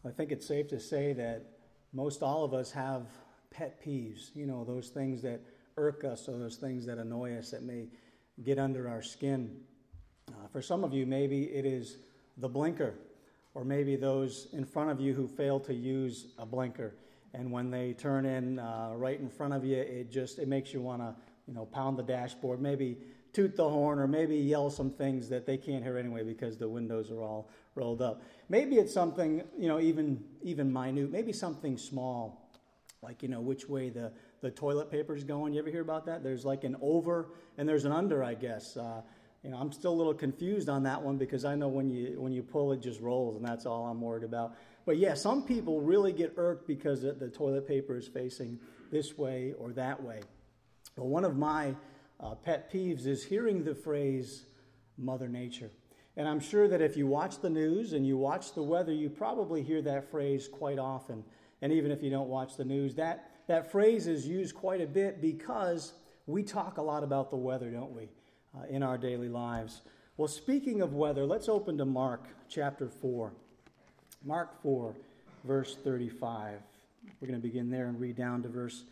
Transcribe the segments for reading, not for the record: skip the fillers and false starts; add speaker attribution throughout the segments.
Speaker 1: I think it's safe to say that most all of us have pet peeves, those things that irk us or those things that annoy us that may get under our skin. For some of you, maybe it is the blinker, or maybe those in front of you who fail to use a blinker. And when they turn in right in front of you, it makes you want to, pound the dashboard, maybe toot the horn, or maybe yell some things that they can't hear anyway because the windows are all rolled up. Maybe it's something, even minute, maybe something small, like, which way the toilet paper is going. You ever hear about that? There's like an over and there's an under, I guess. I'm still a little confused on that one because I know when you pull, it just rolls, and that's all I'm worried about. But yeah, some people really get irked because the toilet paper is facing this way or that way. Well, one of my pet peeves is hearing the phrase Mother Nature. And I'm sure that if you watch the news and you watch the weather, you probably hear that phrase quite often. And even if you don't watch the news, that phrase is used quite a bit because we talk a lot about the weather, don't we, in our daily lives. Well, speaking of weather, let's open to Mark chapter 4. Mark 4, verse 35. We're going to begin there and read down to verse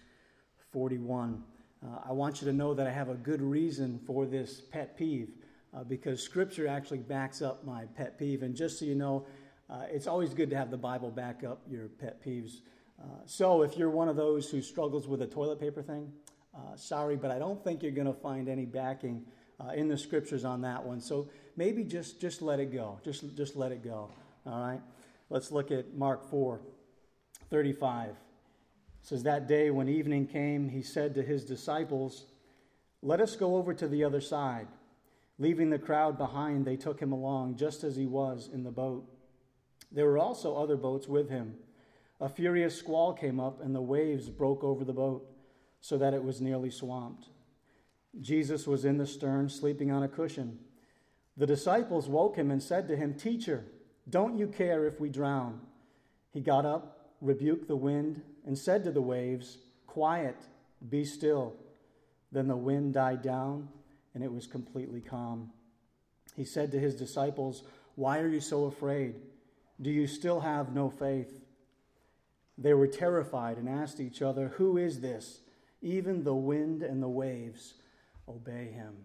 Speaker 1: 41. I want you to know that I have a good reason for this pet peeve because Scripture actually backs up my pet peeve. And just so you know, it's always good to have the Bible back up your pet peeves. So if you're one of those who struggles with a toilet paper thing, sorry, but I don't think you're going to find any backing in the Scriptures on that one. So maybe just let it go. Just let it go. All right? Let's look at Mark 4, 35. It says, "That day when evening came, he said to his disciples, 'Let us go over to the other side.' Leaving the crowd behind, they took him along, just as he was in the boat. There were also other boats with him. A furious squall came up, and the waves broke over the boat, so that it was nearly swamped. Jesus was in the stern, sleeping on a cushion. The disciples woke him and said to him, 'Teacher, don't you care if we drown?' He got up, rebuked the wind, and said to the waves, 'Quiet, be still.' Then the wind died down, and it was completely calm. He said to his disciples, 'Why are you so afraid? Do you still have no faith?' They were terrified and asked each other, 'Who is this? Even the wind and the waves obey him.'"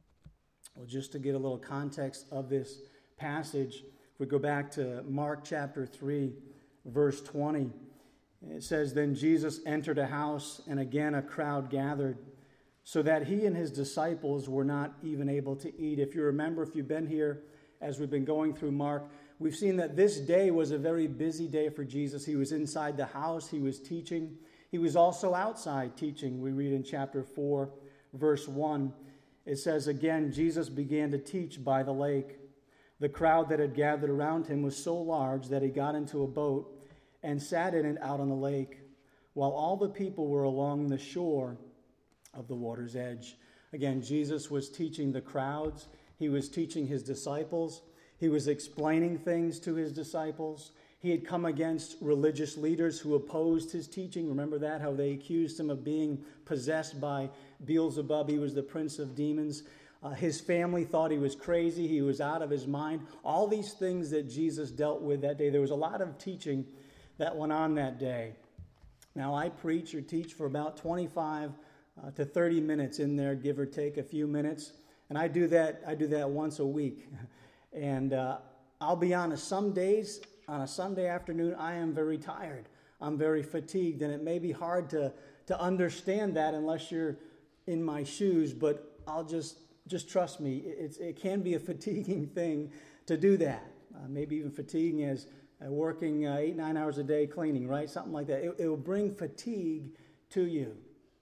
Speaker 1: Well, just to get a little context of this passage, if we go back to Mark chapter 3, verse 20, it says, "Then Jesus entered a house, and again a crowd gathered, so that he and his disciples were not even able to eat." If you remember, if you've been here as we've been going through Mark, we've seen that this day was a very busy day for Jesus. He was inside the house, he was teaching. He was also outside teaching. We read in chapter 4, verse 1, it says, "Again, Jesus began to teach by the lake. The crowd that had gathered around him was so large that he got into a boat and sat in it out on the lake, while all the people were along the shore of the water's edge." Again, Jesus was teaching the crowds. He was teaching his disciples. He was explaining things to his disciples. He had come against religious leaders who opposed his teaching. Remember that, how they accused him of being possessed by Beelzebub. He was the prince of demons. His family thought he was crazy. He was out of his mind. All these things that Jesus dealt with that day. There was a lot of teaching that went on that day. Now, I preach or teach for about 25 to 30 minutes in there, give or take a few minutes. And I do that once a week. And I'll be honest, some days on a Sunday afternoon, I am very tired. I'm very fatigued, and it may be hard to understand that unless you're in my shoes, but I'll just trust me. It can be a fatiguing thing to do that. Maybe even fatiguing as working 8-9 hours a day cleaning, right? Something like that. It will bring fatigue to you.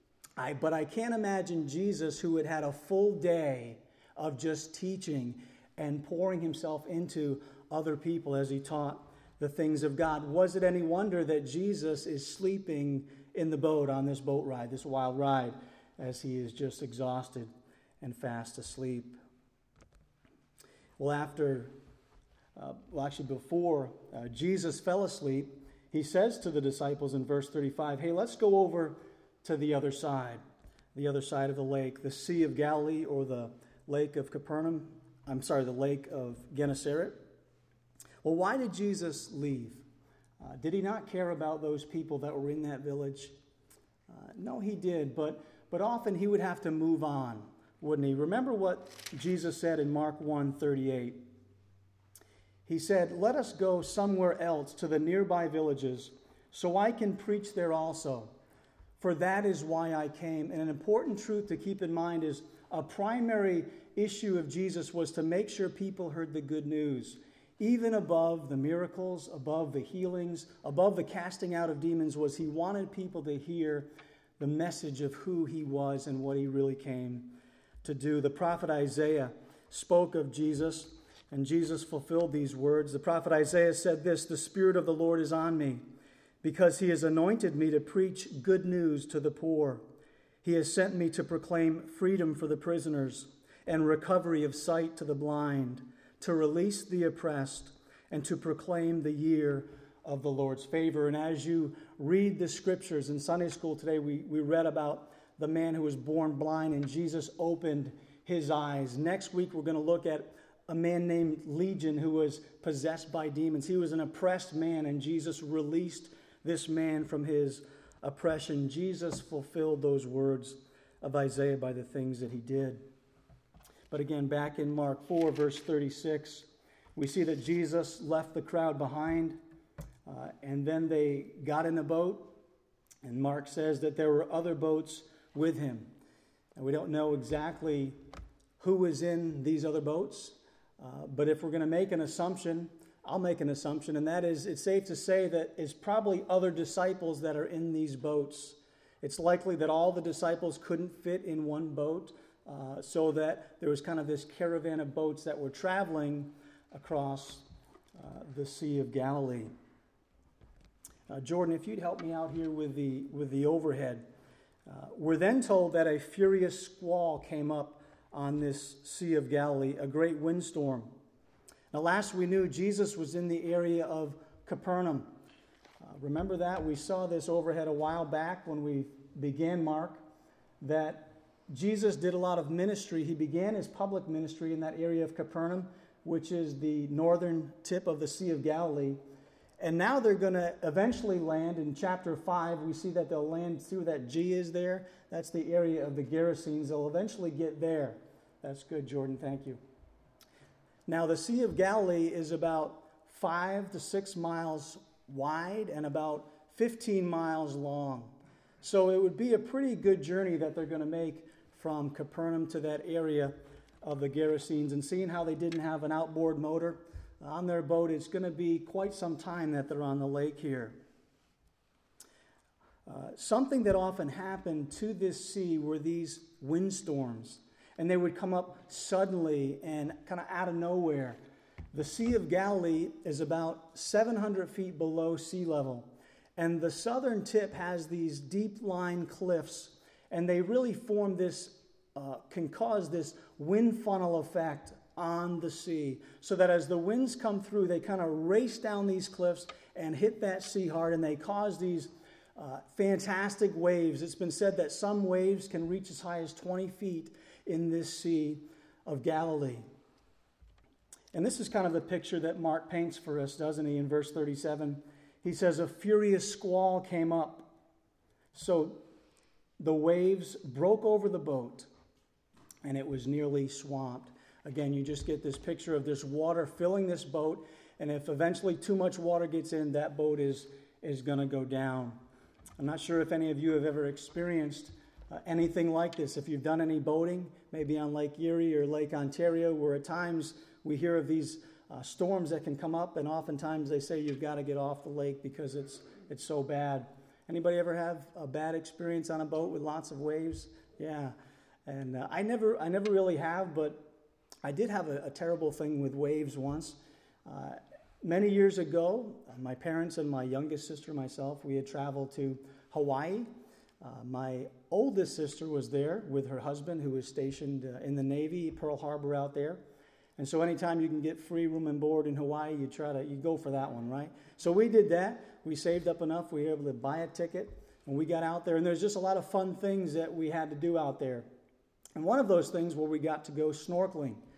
Speaker 1: But I can't imagine Jesus, who had a full day of just teaching and pouring himself into other people as he taught the things of God. Was it any wonder that Jesus is sleeping in the boat on this boat ride, this wild ride, as he is just exhausted and fast asleep? Well, before Jesus fell asleep, he says to the disciples in verse 35, "Hey, let's go over to the other side of the lake, the Sea of Galilee, or the Lake of Capernaum. The Lake of Gennesaret." Well, why did Jesus leave? Did he not care about those people that were in that village? No, he did, but often he would have to move on, wouldn't he? Remember what Jesus said in Mark 1:38. He said, "Let us go somewhere else to the nearby villages, so I can preach there also. For that is why I came." And an important truth to keep in mind is a primary issue of Jesus was to make sure people heard the good news. Even above the miracles, above the healings, above the casting out of demons, was he wanted people to hear the message of who he was and what he really came to do. The prophet Isaiah spoke of Jesus, and Jesus fulfilled these words. The prophet Isaiah said this, "The Spirit of the Lord is on me, because he has anointed me to preach good news to the poor. He has sent me to proclaim freedom for the prisoners and recovery of sight to the blind, to release the oppressed, and to proclaim the year of the Lord's favor." And as you read the scriptures in Sunday school today, we read about the man who was born blind, and Jesus opened his eyes. Next week, we're going to look at a man named Legion who was possessed by demons. He was an oppressed man, and Jesus released this man from his oppression. Jesus fulfilled those words of Isaiah by the things that he did. But again, back in Mark 4, verse 36, we see that Jesus left the crowd behind, and then they got in a boat, and Mark says that there were other boats with him. And we don't know exactly who was in these other boats, but if we're going to make an assumption, I'll make an assumption, and that is it's safe to say that it's probably other disciples that are in these boats. It's likely that all the disciples couldn't fit in one boat, so that there was kind of this caravan of boats that were traveling across the Sea of Galilee. Jordan, if you'd help me out here with the overhead. We're then told that a furious squall came up on this Sea of Galilee, a great windstorm. Now, last we knew, Jesus was in the area of Capernaum. Remember that? We saw this overhead a while back when we began Mark, that Jesus did a lot of ministry. He began his public ministry in that area of Capernaum, which is the northern tip of the Sea of Galilee. And now they're going to eventually land in chapter 5. We see that they'll land through that G is there. That's the area of the Gerasenes. They'll eventually get there. That's good, Jordan. Thank you. Now, the Sea of Galilee is about 5 to 6 miles wide and about 15 miles long. So it would be a pretty good journey that they're going to make from Capernaum to that area of the Gerasenes. And seeing how they didn't have an outboard motor on their boat, it's going to be quite some time that they're on the lake here. Something that often happened to this sea were these windstorms, and they would come up suddenly and kind of out of nowhere. The Sea of Galilee is about 700 feet below sea level, and the southern tip has these deep-lying cliffs, and they really form this, can cause this wind funnel effect on the sea, so that as the winds come through, they kind of race down these cliffs and hit that sea hard, and they cause these fantastic waves. It's been said that some waves can reach as high as 20 feet in this Sea of Galilee. And this is kind of the picture that Mark paints for us, doesn't he? In verse 37, he says, "A furious squall came up. So the waves broke over the boat, and it was nearly swamped." Again, you just get this picture of this water filling this boat, and if eventually too much water gets in, that boat is going to go down. I'm not sure if any of you have ever experienced anything like this. If you've done any boating, maybe on Lake Erie or Lake Ontario, where at times we hear of these storms that can come up, and oftentimes they say you've got to get off the lake because it's so bad. Anybody ever have a bad experience on a boat with lots of waves? Yeah, and I never really have, but I did have a terrible thing with waves once. Many years ago, my parents and my youngest sister, myself, we had traveled to Hawaii. My oldest sister was there with her husband, who was stationed in the Navy, Pearl Harbor out there. And so anytime you can get free room and board in Hawaii, you go for that one, right? So we did that. We saved up enough. We were able to buy a ticket, and we got out there. And there's just a lot of fun things that we had to do out there. And one of those things where we got to go snorkeling.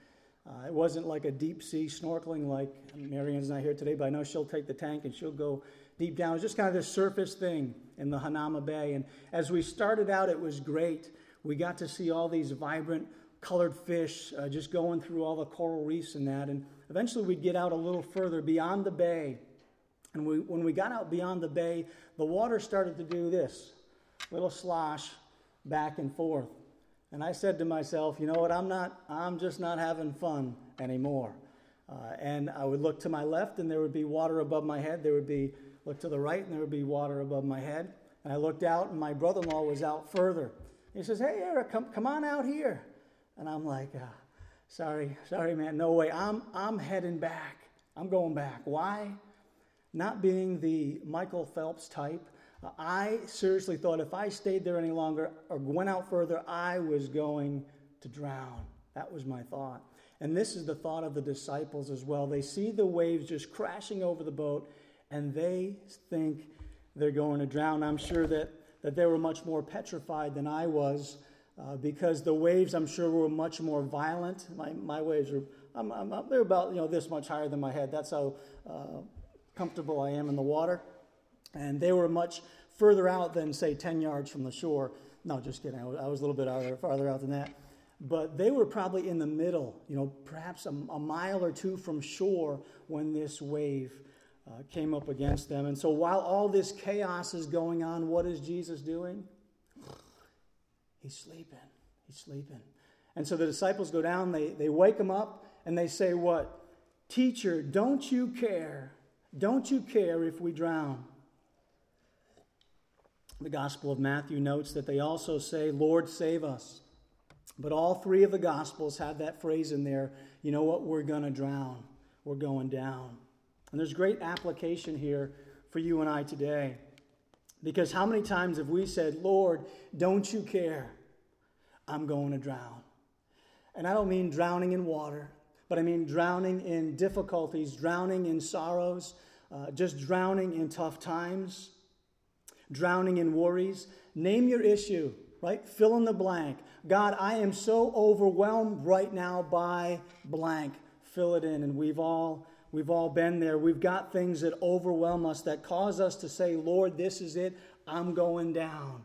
Speaker 1: It wasn't like a deep sea snorkeling like Marianne's not here today, but I know she'll take the tank and she'll go deep down. It was just kind of this surface thing in the Hanauma Bay. And as we started out, it was great. We got to see all these vibrant colored fish just going through all the coral reefs and that. And eventually we'd get out a little further beyond the bay. And when we got out beyond the bay, the water started to do this little slosh back and forth. And I said to myself, you know what, I'm just not having fun anymore. And I would look to my left and there would be water above my head. Look to the right and there would be water above my head. And I looked out and my brother-in-law was out further. He says, hey, Eric, come on out here. And I'm like, sorry, man, no way. I'm heading back. I'm going back. Why? Not being the Michael Phelps type, I seriously thought if I stayed there any longer or went out further, I was going to drown. That was my thought. And this is the thought of the disciples as well. They see the waves just crashing over the boat, and they think they're going to drown. I'm sure that they were much more petrified than I was because the waves, I'm sure, were much more violent. My waves are, they're about this much higher than my head. That's how comfortable I am in the water. And they were much further out than, say, 10 yards from the shore. No, just kidding. I was a little bit farther out than that. But they were probably in the middle, perhaps a mile or two from shore when this wave came up against them. And so while all this chaos is going on, what is Jesus doing? He's sleeping. And so the disciples go down, they wake him up, and they say what? Teacher, don't you care? Don't you care if we drown? The Gospel of Matthew notes that they also say, Lord, save us. But all three of the Gospels have that phrase in there, you know what, we're going to drown. We're going down. And there's great application here for you and I today. Because how many times have we said, Lord, don't you care? I'm going to drown. And I don't mean drowning in water, but I mean drowning in difficulties, drowning in sorrows, just drowning in tough times, drowning in worries. Name your issue, right? Fill in the blank. God, I am so overwhelmed right now by blank. Fill it in. And we've all been there. We've got things that overwhelm us, that cause us to say, Lord, this is it. I'm going down.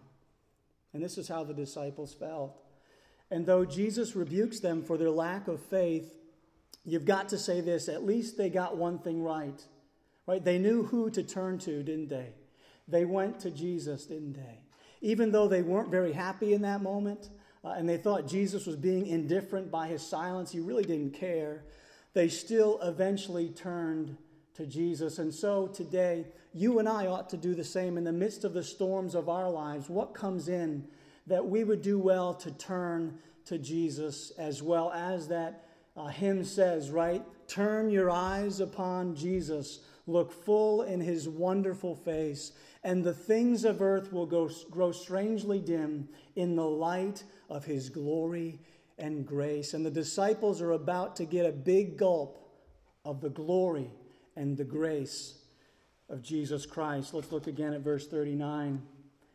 Speaker 1: And this is how the disciples felt. And though Jesus rebukes them for their lack of faith, you've got to say this, at least they got one thing right? They knew who to turn to, didn't they? They went to Jesus, didn't they? Even though they weren't very happy in that moment, and they thought Jesus was being indifferent by his silence, he really didn't care, they still eventually turned to Jesus. And so today, you and I ought to do the same in the midst of the storms of our lives. What comes in that we would do well to turn to Jesus, as well as that hymn says, right? Turn your eyes upon Jesus. Look full in his wonderful face, and the things of earth will grow strangely dim in the light of his glory and grace. And the disciples are about to get a big gulp of the glory and the grace of Jesus Christ. Let's look again at verse 39.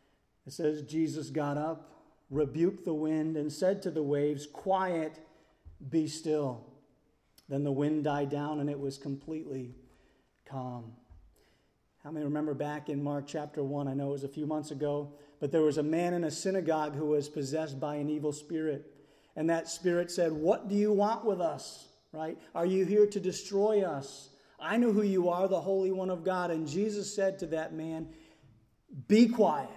Speaker 1: It says, Jesus got up, rebuked the wind, and said to the waves, quiet, be still. Then the wind died down, and it was completely calm. How many remember back in Mark chapter 1? I know it was a few months ago, but there was a man in a synagogue who was possessed by an evil spirit. And that spirit said, what do you want with us? Right? Are you here to destroy us? I know who you are, the Holy One of God. And Jesus said to that man, be quiet.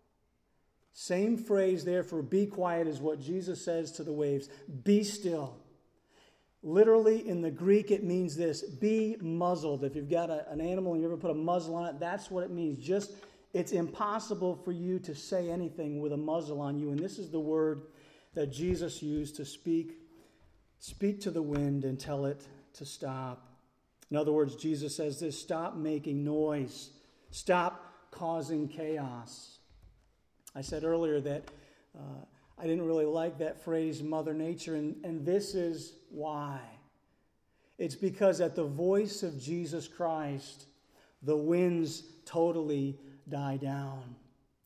Speaker 1: Same phrase there for be quiet is what Jesus says to the waves. Be still. Literally, in the Greek, it means this, be muzzled. If you've got an animal and you ever put a muzzle on it, that's what it means. It's impossible for you to say anything with a muzzle on you. And this is the word that Jesus used to speak to the wind and tell it to stop. In other words, Jesus says this, stop making noise. Stop causing chaos. I said earlier that I didn't really like that phrase, Mother Nature, and this is why. It's because at the voice of Jesus Christ, the winds totally die down.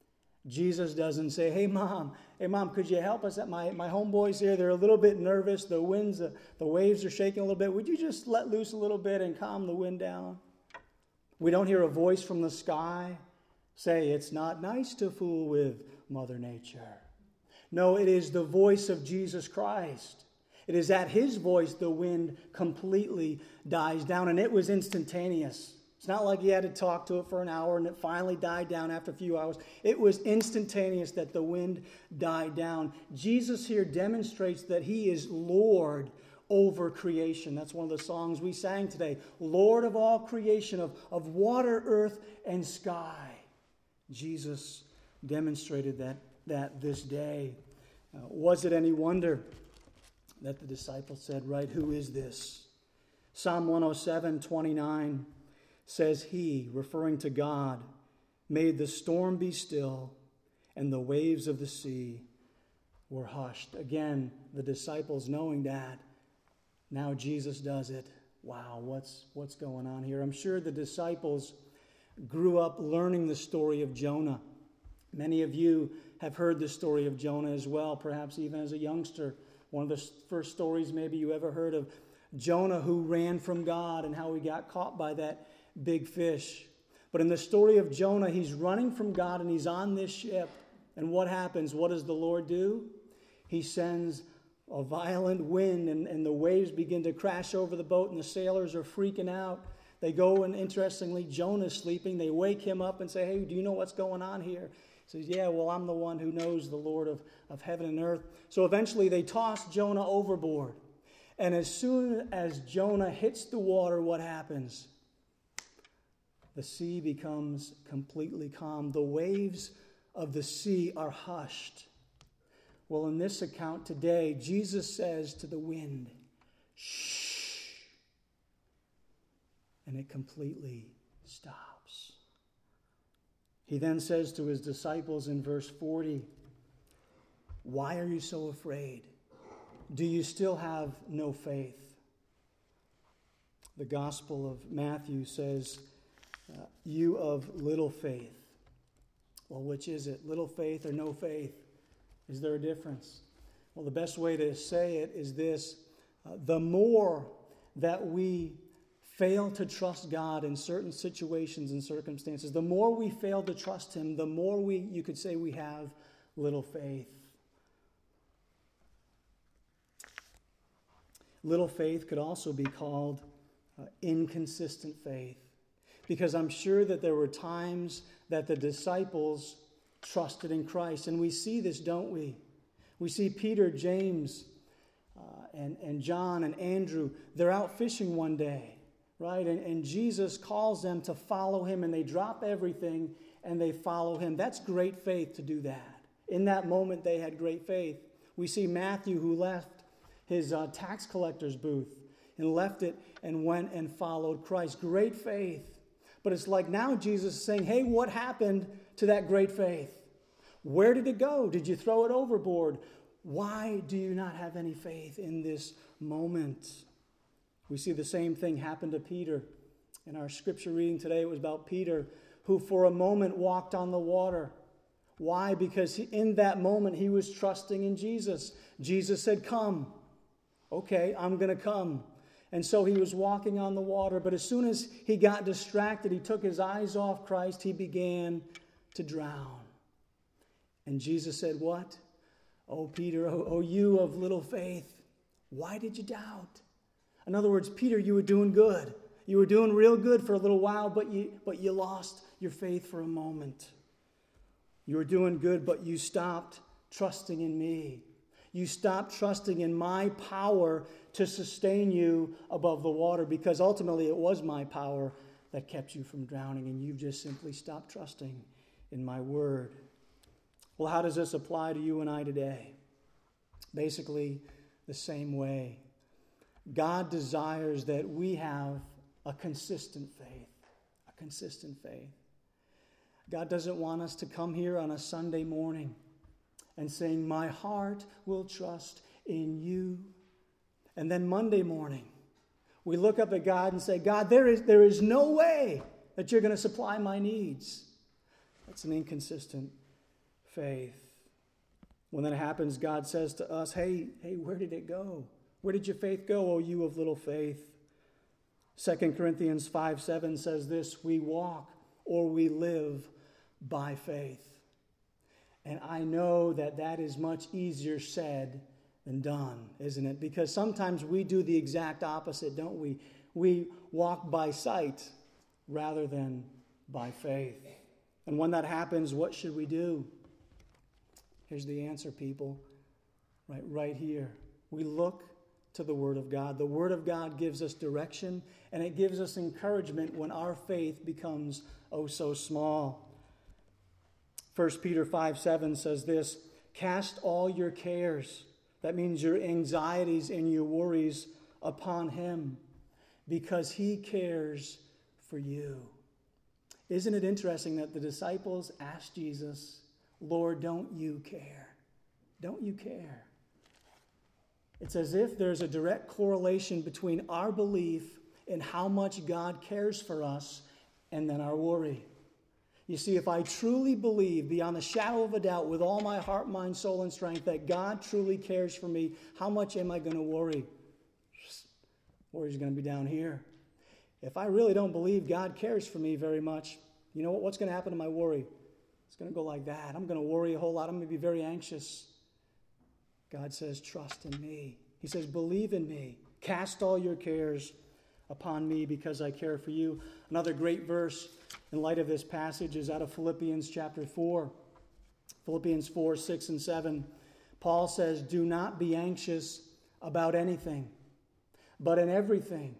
Speaker 1: Jesus doesn't say, hey mom, could you help us? My homeboys here, they're a little bit nervous. The waves are shaking a little bit. Would you just let loose a little bit and calm the wind down? We don't hear a voice from the sky say, it's not nice to fool with Mother Nature. No, it is the voice of Jesus Christ. It is at his voice the wind completely dies down, and it was instantaneous. It's not like he had to talk to it for an hour and it finally died down after a few hours. It was instantaneous that the wind died down. Jesus here demonstrates that he is Lord over creation. That's one of the songs we sang today. Lord of all creation, of water, earth, and sky. Jesus demonstrated that this day. Was it any wonder that the disciples said, right, who is this? Psalm 107:29 says, he, referring to God, made the storm be still, and the waves of the sea were hushed. Again, the disciples knowing that, now Jesus does it. Wow, what's going on here? I'm sure the disciples grew up learning the story of Jonah. Many of you have heard the story of Jonah as well, perhaps even as a youngster. One of the first stories maybe you ever heard of Jonah, who ran from God and how he got caught by that big fish. But in the story of Jonah, he's running from God and he's on this ship. And what happens? What does the Lord do? He sends a violent wind and the waves begin to crash over the boat and the sailors are freaking out. They go and, interestingly, Jonah's sleeping. They wake him up and say, hey, do you know what's going on here? He says, yeah, well, I'm the one who knows, the Lord of heaven and earth. So eventually they toss Jonah overboard. And as soon as Jonah hits the water, what happens? The sea becomes completely calm. The waves of the sea are hushed. Well, in this account today, Jesus says to the wind, shh. And it completely stops. He then says to his disciples in verse 40, why are you so afraid? Do you still have no faith? The Gospel of Matthew says, you of little faith. Well, which is it? Little faith or no faith? Is there a difference? Well, the best way to say it is this. The more that we fail to trust God in certain situations and circumstances, the more we fail to trust him, the more you could say we have little faith. Little faith could also be called inconsistent faith, because I'm sure that there were times that the disciples trusted in Christ, and we see this, don't we? We see Peter, James, and John and Andrew. They're out fishing one day, right? And Jesus calls them to follow him, and they drop everything and they follow him. That's great faith to do that. In that moment, they had great faith. We see Matthew, who left his tax collector's booth and left it and went and followed Christ. Great faith. But it's like now Jesus is saying, hey, what happened to that great faith? Where did it go? Did you throw it overboard? Why do you not have any faith in this moment? We see the same thing happen to Peter. In our scripture reading today, it was about Peter, who for a moment walked on the water. Why? Because in that moment, he was trusting in Jesus. Jesus said, come. Okay, I'm going to come. And so he was walking on the water, but as soon as he got distracted, he took his eyes off Christ, he began to drown. And Jesus said, what? Oh, Peter, oh, you of little faith, why did you doubt? In other words, Peter, you were doing good. You were doing real good for a little while, but you lost your faith for a moment. You were doing good, but you stopped trusting in me. You stopped trusting in my power to sustain you above the water, because ultimately it was my power that kept you from drowning, and you've just simply stopped trusting in my word. Well, how does this apply to you and I today? Basically, the same way. God desires that we have a consistent faith. A consistent faith. God doesn't want us to come here on a Sunday morning and saying, my heart will trust in you. And then Monday morning, we look up at God and say, God, there is no way that you're going to supply my needs. That's an inconsistent faith. When that happens, God says to us, hey, where did it go? Where did your faith go, O you of little faith? 2 Corinthians 5:7 says this, we walk or we live by faith. And I know that is much easier said than done, isn't it? Because sometimes we do the exact opposite, don't we? We walk by sight rather than by faith. And when that happens, what should we do? Here's the answer, people. Right here. We look to the Word of God. The Word of God gives us direction, and it gives us encouragement when our faith becomes oh so small. 1 Peter 5:7 says this, cast all your cares, that means your anxieties and your worries, upon Him, because He cares for you. Isn't it interesting that the disciples asked Jesus, Lord, don't you care? Don't you care? It's as if there's a direct correlation between our belief in how much God cares for us and then our worry. You see, if I truly believe beyond the shadow of a doubt with all my heart, mind, soul, and strength that God truly cares for me, how much am I going to worry? Worry's going to be down here. If I really don't believe God cares for me very much, you know what? What's going to happen to my worry? It's going to go like that. I'm going to worry a whole lot. I'm going to be very anxious. God says, trust in me. He says, believe in me. Cast all your cares upon me because I care for you. Another great verse in light of this passage is out of Philippians chapter 4. Philippians 4, 6, and 7. Paul says, do not be anxious about anything, but in everything,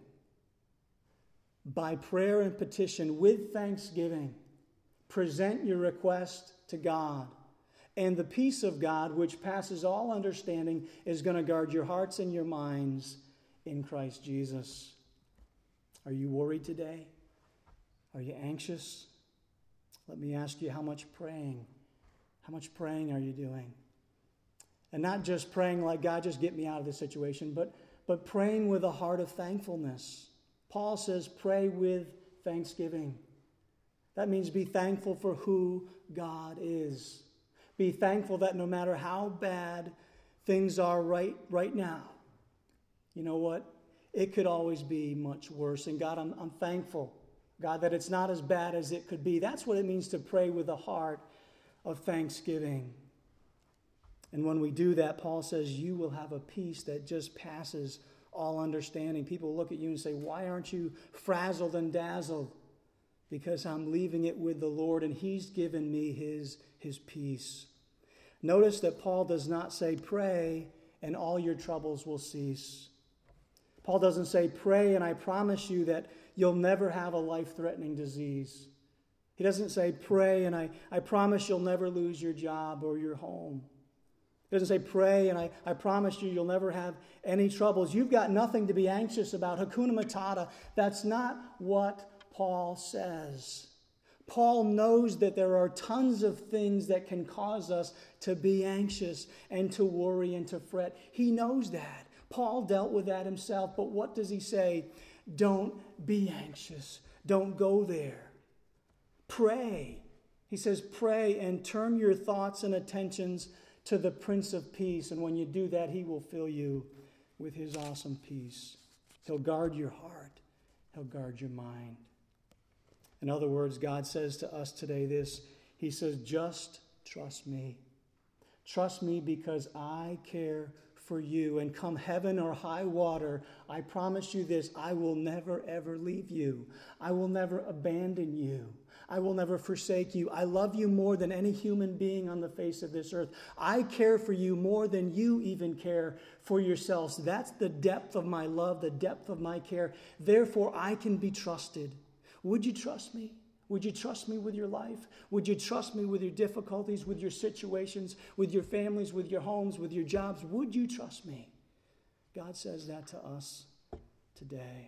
Speaker 1: by prayer and petition, with thanksgiving, present your request to God. And the peace of God, which passes all understanding, is going to guard your hearts and your minds in Christ Jesus. Are you worried today? Are you anxious? Let me ask you, how much praying are you doing? And not just praying like, God, just get me out of this situation, but praying with a heart of thankfulness. Paul says, pray with thanksgiving. That means be thankful for who God is. Be thankful that no matter how bad things are right now, you know what? It could always be much worse. And God, I'm thankful, God, that it's not as bad as it could be. That's what it means to pray with a heart of thanksgiving. And when we do that, Paul says, you will have a peace that just passes all understanding. People look at you and say, why aren't you frazzled and dazzled? Because I'm leaving it with the Lord, and He's given me His peace. Notice that Paul does not say, pray and all your troubles will cease. Paul doesn't say, pray and I promise you that you'll never have a life-threatening disease. He doesn't say, pray and I promise you'll never lose your job or your home. He doesn't say, pray and I promise you'll never have any troubles. You've got nothing to be anxious about. Hakuna Matata. That's not what Paul says. Paul knows that there are tons of things that can cause us to be anxious and to worry and to fret. He knows that. Paul dealt with that himself. But what does he say? Don't be anxious. Don't go there. Pray. He says, pray and turn your thoughts and attentions to the Prince of Peace. And when you do that, He will fill you with His awesome peace. He'll guard your heart. He'll guard your mind. In other words, God says to us today this. He says, just trust me. Trust me because I care for you. And come heaven or high water, I promise you this, I will never ever leave you. I will never abandon you. I will never forsake you. I love you more than any human being on the face of this earth. I care for you more than you even care for yourselves. That's the depth of my love, the depth of my care. Therefore, I can be trusted. Would you trust me? Would you trust me with your life? Would you trust me with your difficulties, with your situations, with your families, with your homes, with your jobs? Would you trust me? God says that to us today.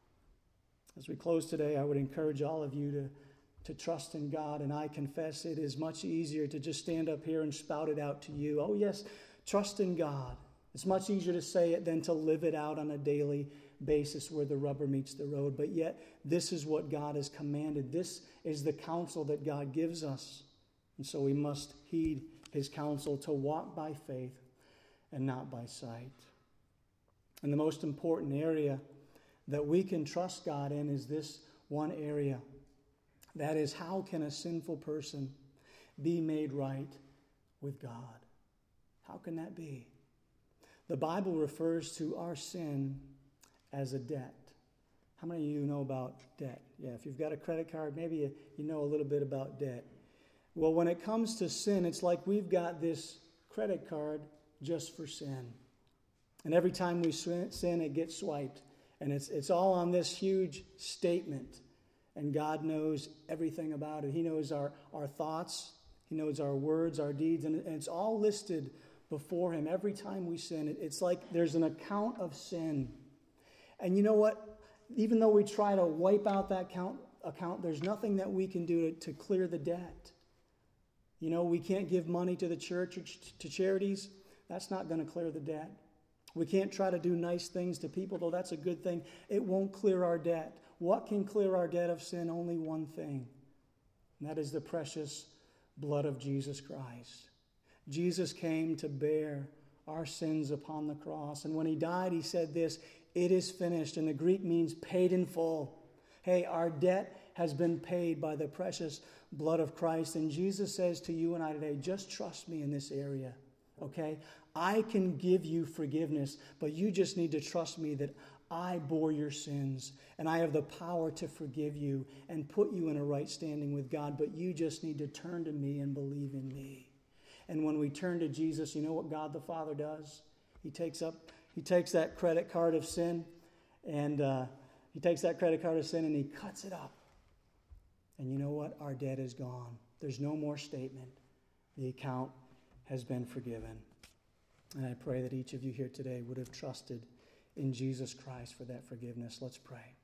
Speaker 1: As we close today, I would encourage all of you to trust in God. And I confess it is much easier to just stand up here and spout it out to you. Oh yes, trust in God. It's much easier to say it than to live it out on a daily basis where the rubber meets the road. But yet, this is what God has commanded. This is the counsel that God gives us. And so we must heed his counsel to walk by faith and not by sight. And the most important area that we can trust God in is this one area. That is, how can a sinful person be made right with God? How can that be? The Bible refers to our sin as a debt. How many of you know about debt? Yeah, if you've got a credit card, maybe you know a little bit about debt. Well, when it comes to sin, it's like we've got this credit card just for sin. And every time we sin, it gets swiped. And it's all on this huge statement. And God knows everything about it. He knows our thoughts. He knows our words, our deeds. And it's all listed before him every time we sin. It's like there's an account of sin. And you know what? Even though we try to wipe out that account, there's nothing that we can do to clear the debt. You know, we can't give money to the church or to charities. That's not going to clear the debt. We can't try to do nice things to people, though that's a good thing. It won't clear our debt. What can clear our debt of sin? Only one thing. And that is the precious blood of Jesus Christ. Jesus came to bear our sins upon the cross. And when he died, he said this, "It is finished." And the Greek means paid in full. Hey, our debt has been paid by the precious blood of Christ. And Jesus says to you and I today, just trust me in this area, okay? I can give you forgiveness, but you just need to trust me that I bore your sins, and I have the power to forgive you and put you in a right standing with God, but you just need to turn to me and believe in me. And when we turn to Jesus, you know what God the Father does? He takes that credit card of sin, and he cuts it up. And you know what? Our debt is gone. There's no more statement. The account has been forgiven. And I pray that each of you here today would have trusted in Jesus Christ for that forgiveness. Let's pray.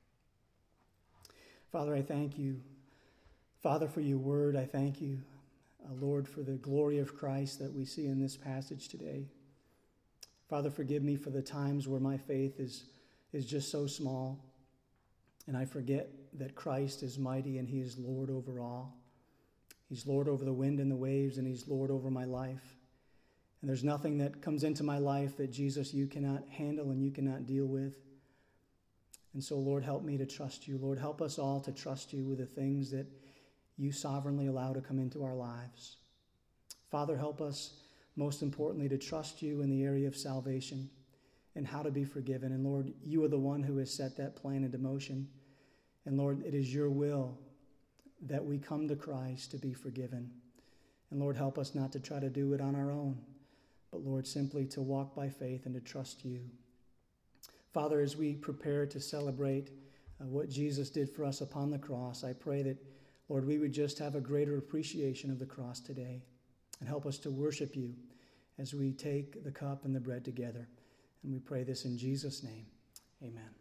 Speaker 1: Father, I thank you, Father, for your word. I thank you, Lord, for the glory of Christ that we see in this passage today. Father, forgive me for the times where my faith is just so small, and I forget that Christ is mighty and he is Lord over all. He's Lord over the wind and the waves, and he's Lord over my life. And there's nothing that comes into my life that, Jesus, you cannot handle and you cannot deal with. And so, Lord, help me to trust you. Lord, help us all to trust you with the things that you sovereignly allow to come into our lives. Father, help us, most importantly, to trust you in the area of salvation and how to be forgiven. And Lord, you are the one who has set that plan into motion. And Lord, it is your will that we come to Christ to be forgiven. And Lord, help us not to try to do it on our own, but Lord, simply to walk by faith and to trust you. Father, as we prepare to celebrate what Jesus did for us upon the cross, I pray that, Lord, we would just have a greater appreciation of the cross today, and help us to worship you as we take the cup and the bread together. And we pray this in Jesus' name. Amen.